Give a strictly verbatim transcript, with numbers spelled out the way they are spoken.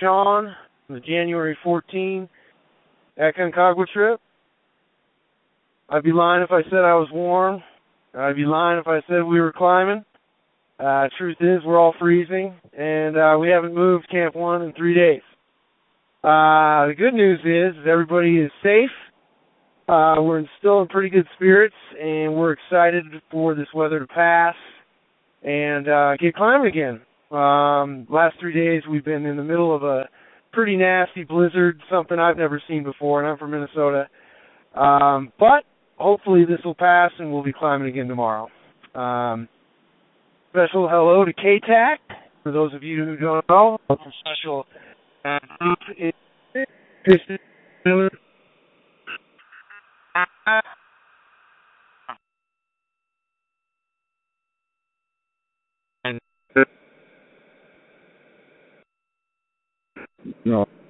Sean on the January fourteenth Aconcagua trip. I'd be lying if I said I was warm. I'd be lying if I said we were climbing. Uh, truth is, we're all freezing, and uh, we haven't moved Camp One in three days. Uh, the good news is, is everybody is safe. Uh, we're in still in pretty good spirits, and we're excited for this weather to pass and uh, get climbing again. Um, last three days we've been in the middle of a pretty nasty blizzard, something I've never seen before, and I'm from Minnesota. Um, but hopefully this will pass and we'll be climbing again tomorrow. Um, special hello to K T A C. For those of you who don't know, it's a special uh, group in Kristen Miller. And no.